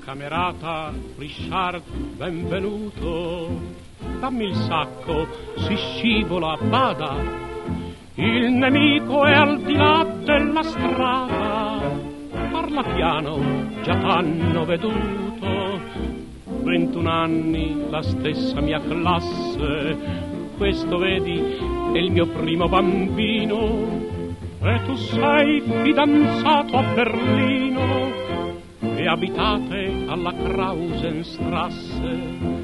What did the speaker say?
Camerata Richard, benvenuto. Dammi il sacco, si scivola, bada. Il nemico è al di là della strada. Parla piano, già t'hanno veduto. 21 anni, la stessa mia classe. Questo, vedi, è il mio primo bambino. E tu sei fidanzato a Berlino e abitate alla Krausenstrasse.